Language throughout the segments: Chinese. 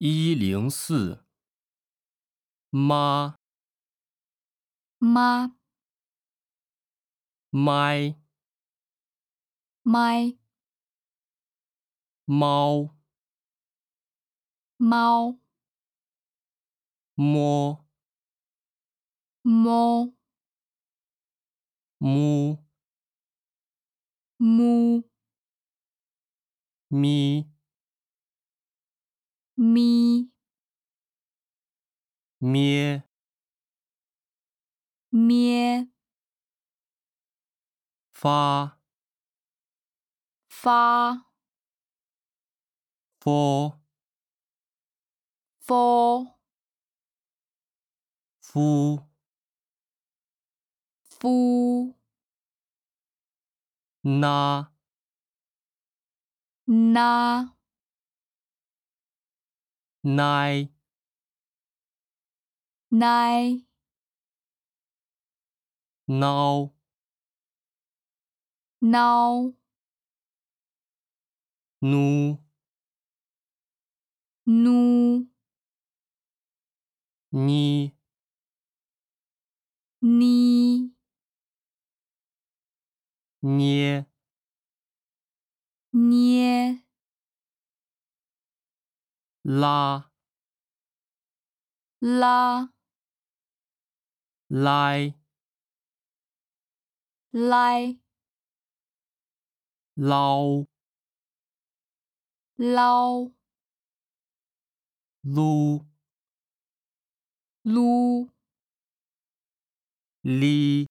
104妈妈麦麦猫猫摸摸木木咪咪咩咩发发 for 夫夫夫那那奶奶挠挠努努你你捏捏拉拉来来捞捞撸撸哩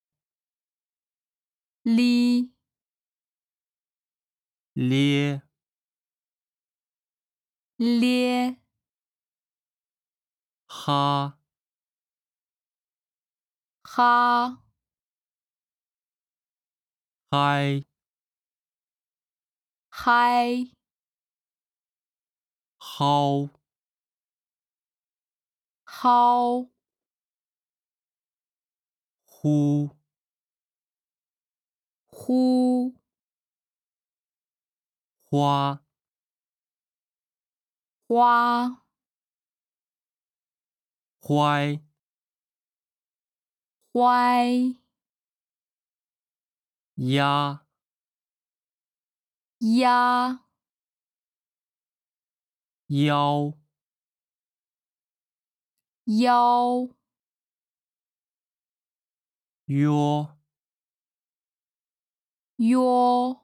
哩咧咧哈哈嗨嗨蒿蒿呼呼花花乖乖鸭鸭腰腰约约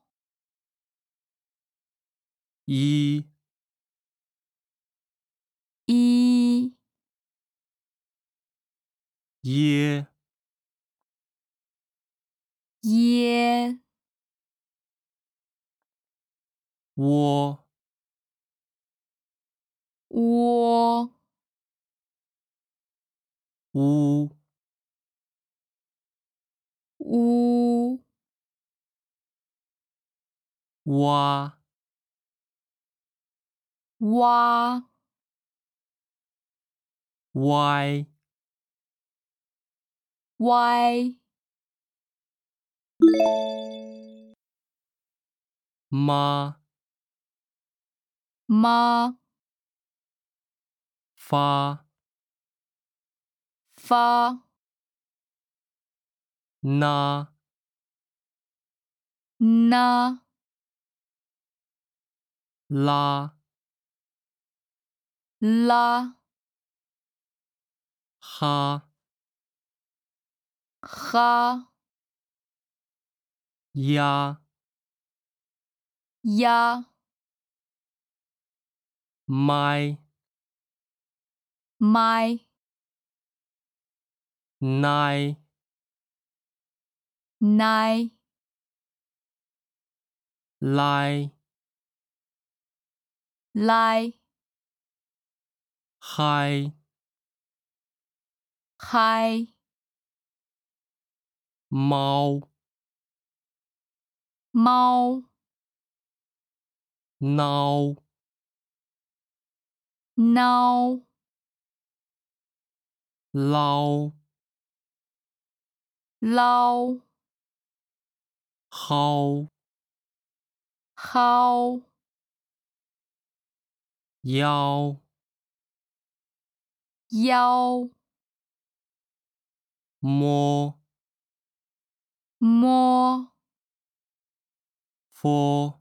一一耶耶窝窝乌乌蛙蛙歪歪妈妈发发那那拉拉哈哈呀呀麦麦奶奶来来嗨嗨猫猫挠猫捞捞蒿蒿腰腰， 摸， 摸， 佛，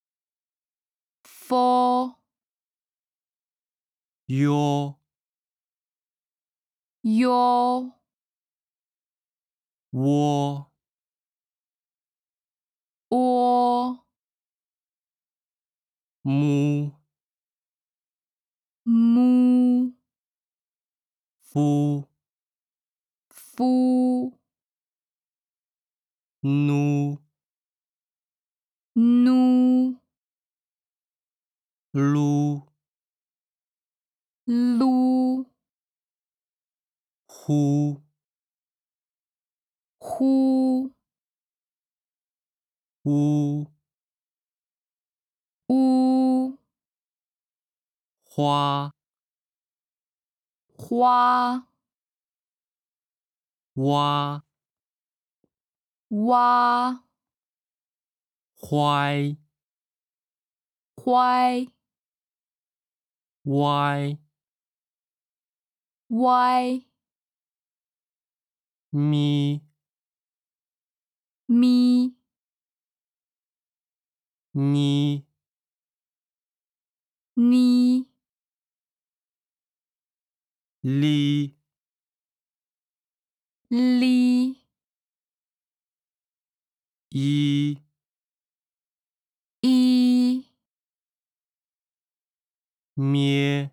佛， 哟， 哟， 窝， 窝， 木， 木， 夫， 夫， 奴， 奴， 撸， 撸， 呼， 呼， 乌， 乌， 花， 花， 蛙， 蛙， 坏， 歪， 歪， 歪， 咪， 咪， 妮， 妮， 哩， 哩， 一， 一， 咩，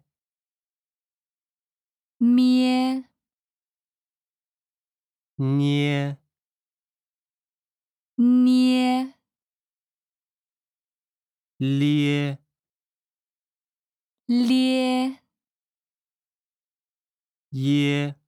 咩， 捏， 捏， 咧， 咧， 耶。